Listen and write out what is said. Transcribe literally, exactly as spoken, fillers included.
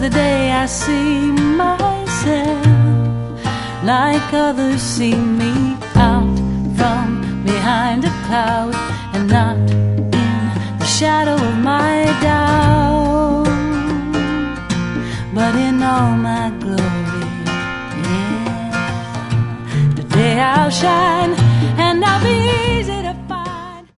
the day I see myself like others see me, out from behind a cloud and not in the shadow of my doubt, but in all my glory, yeah. The day I'll shine